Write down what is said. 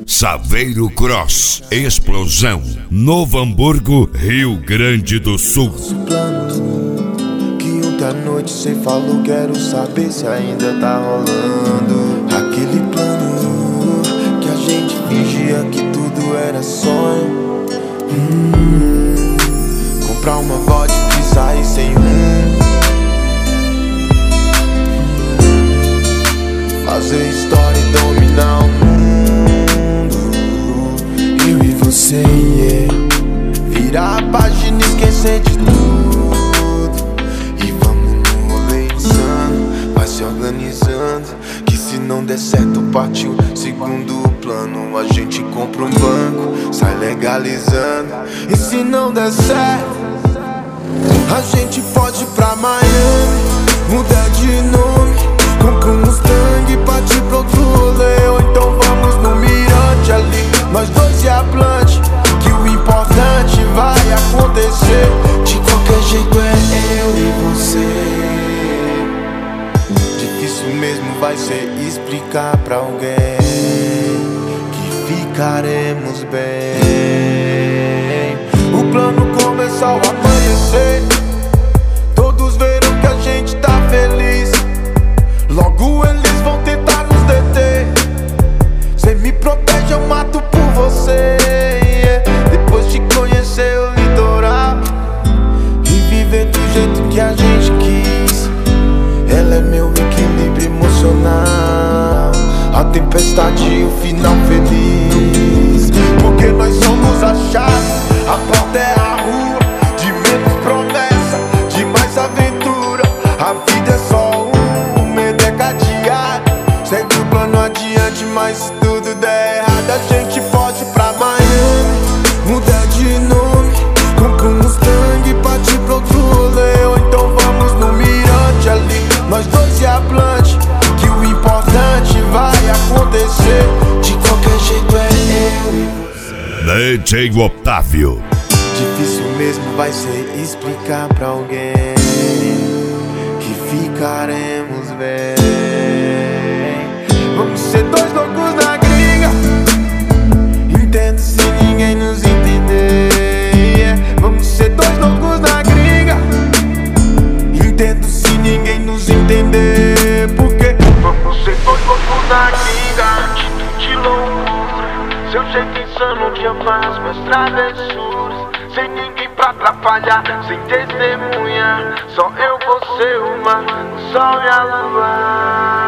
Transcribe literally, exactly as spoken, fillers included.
Saveiro Cross, Explosão, Novo Hamburgo, Rio Grande do Sul. Que ontem à noite cê falou, quero saber se ainda tá rolando aquele plano que a gente fingia que tudo era sonho. hum, Comprar uma vodka e sair sem rumo, fazer história e dominar o mundo. Eu e você, yeah. Virar a página e esquecer de tudo. E vamos no rolê insano, vai se organizando, que se não der certo partiu segundo plano. A gente compra um banco, sai legalizando. E se não der certo, a gente pode ir pra Miami, mudar de nome, compra um Mustang e partir pro outro rolê. Ou então vamos no mirante ali, nós dois e a Blunt, que o importante vai acontecer. De qualquer jeito é eu e você. Difícil mesmo vai ser explicar pra alguém que ficaremos bem. O plano começou a amanhecer, todos viram que a gente tá feliz. Logo eles vão tentar nos deter. Cê me protege, eu mato por você, yeah. Depois de conhecer o litoral e viver do jeito que a gente quis, ela é meu equilíbrio emocional, a tempestade e o final feliz. Porque nós somos a chave, a porta é a rua, de menos promessa, de mais aventura. A vida é só um, o medo é cadeado. Segue o plano adiante, mas se tudo der errado, a gente pode ir pra Miami, mudar de nome, compra um Mustang e partir pro outro rolê. Ou então vamos no mirante ali, nós dois e a Blunt, que o importante vai acontecer. De qualquer jeito é eu e você. D J Otávio. Difícil mesmo vai ser explicar pra alguém que ficaremos bem. Vamos ser dois loucos na gringa, entendo se ninguém nos entender, yeah. Vamos ser dois loucos na gringa, entendo se ninguém nos entender. Porque vamos ser dois loucos na gringa, atitude loucura, seu jeito insano de amar as minhas travessuras. Sem ninguém pra atrapalhar, sem testemunha, só eu, você, o mar, o sol e a lua.